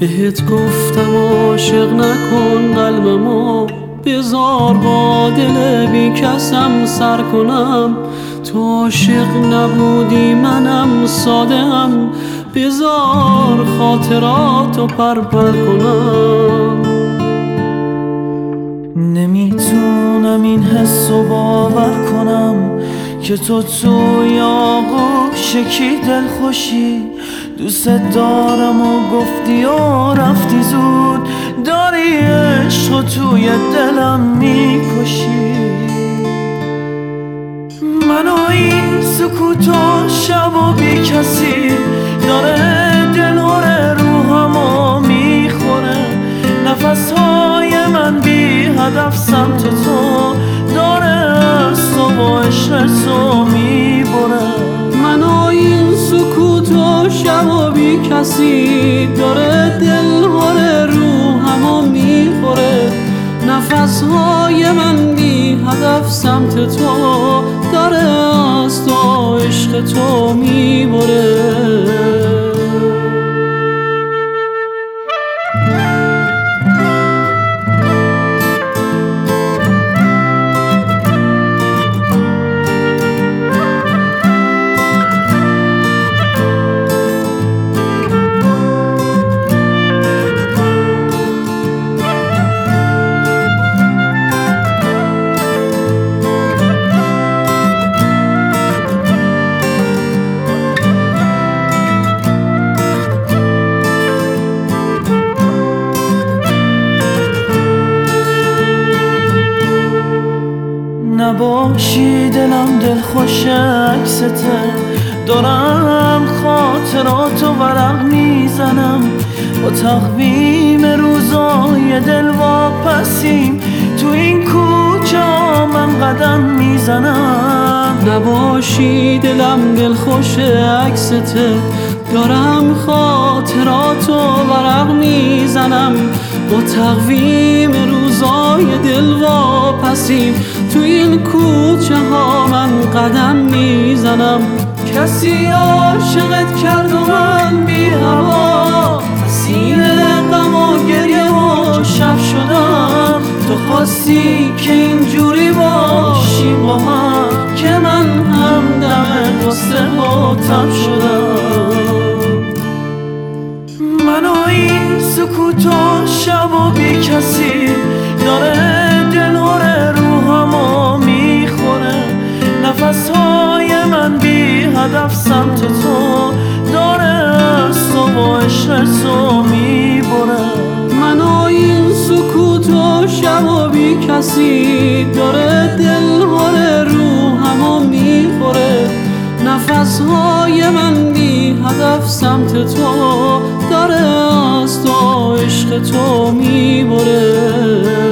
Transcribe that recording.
بهت گفتم عاشق نکن قلبمو، بذار با دل بی کسم سر کنم. تو عاشق نبودی منم ساده‌ام، بذار خاطراتو پرپر کنم. نمیتونم این حسو باور کنم که تو توی آغوش کی دل خوشی. دوست دارم و گفتی و رفتی زود، داری عشق توی دلم میکشی. منو این سکوت و شب و بی کسی داره دلهور روحمو میخوره. نفسهای من بی هدف سمت تو داره از تو و عشق تو میبره. منو این سکوت و شب و بی کسی داره دلهور روحمو میخوره. نفسهای من بی هدف سمت تو داره از تو عشق تو میبره. نباشی دلم دلخوش عکسته، دارم خاطراتو ورق میزنم. با تقویم روزای دل واپسیم، تو این کوچه ها من قدم میزنم. نباشی دلم دلخوش عکسته، دارم خاطراتو ورق میزنم. با تقویم روزای دل واپسیم، تو این کوچه ها من قدم میزنم. کسی عاشقت کرد و من بی هوا، اسیر غم و گریه و شب شدم. تو خواستی که اینجوری باشیم با هم، که من همدم غصه و تب شدم. منو این سکوت و شب و بی کسی داره دلهور روحمو میخوره. نفسهای من بی هدف سمت تو داره از تو و عشق تو میبره. منو این سکوت و شب و بی کسی داره دلهور روحمو میخوره. نفسهای من بی هدف سمت تو داره از تو عشق تو میبره.